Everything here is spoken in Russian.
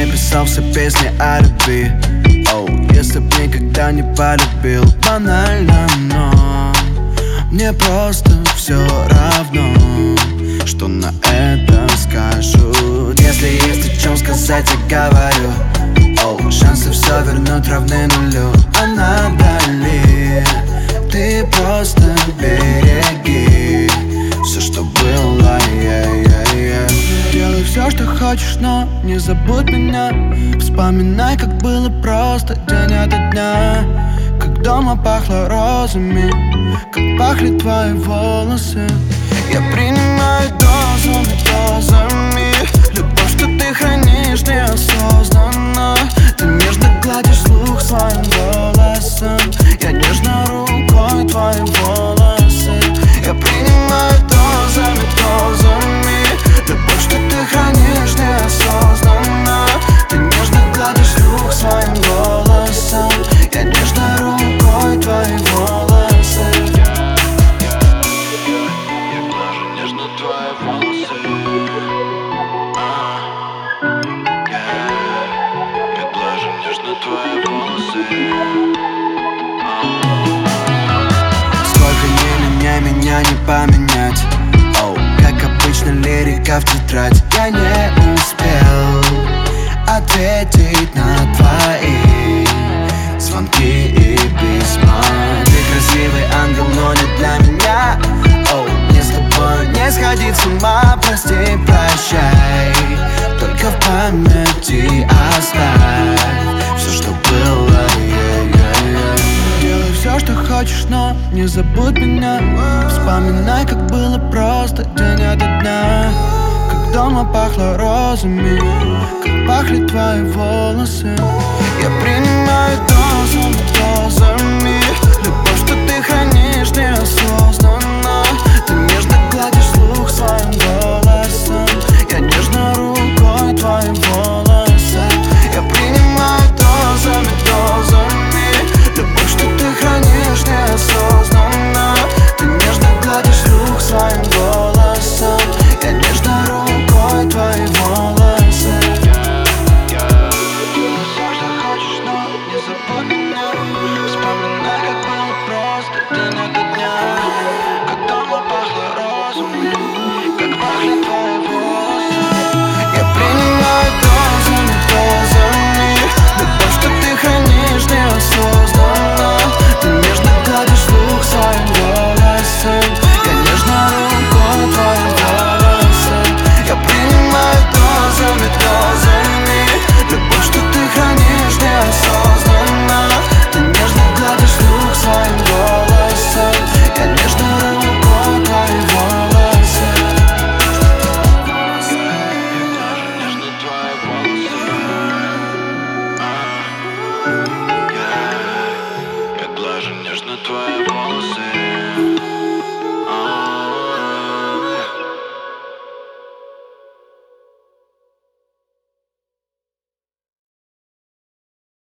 мне писал все песни о любви. Если б никогда не полюбил. Банально, но мне просто все равно, что на это скажут. Если есть о чем сказать, я говорю. Шансы все вернуть равны нулю. А надо ли? Ты просто береги все, что было. Делай все, что хочешь, но не забудь меня. Вспоминай, как было просто день ото дня, как дома пахло розами, как пахли твои волосы. Я принимаю дозами любовь, что ты хранишь неосознанно. Ты нежно гладишь слух своим голосом. Я нежно рукой твои волосы. Я принимаю дозами любовь, что ты хранишь неосознанно. Ты нежно гладишь слух своим голосом. Я нежно рукой твои волосы. Я глажу нежно твои волосы. Я глажу нежно твои волосы. Сколько ни меняй, меня не поменять. Как обычно, лирика в тетрадь. Я не успел ответить на твои звонки и письма. Ты красивый ангел, но не для меня. Мне с тобой не сходить с ума. Прости, прощай, только в памяти оставь все, что было. Делай все, что хочешь, но не забудь меня. Вспоминай, как было просто день ото дня, как дома пахло розами, как пахли твои волосы. Я принимаю дозу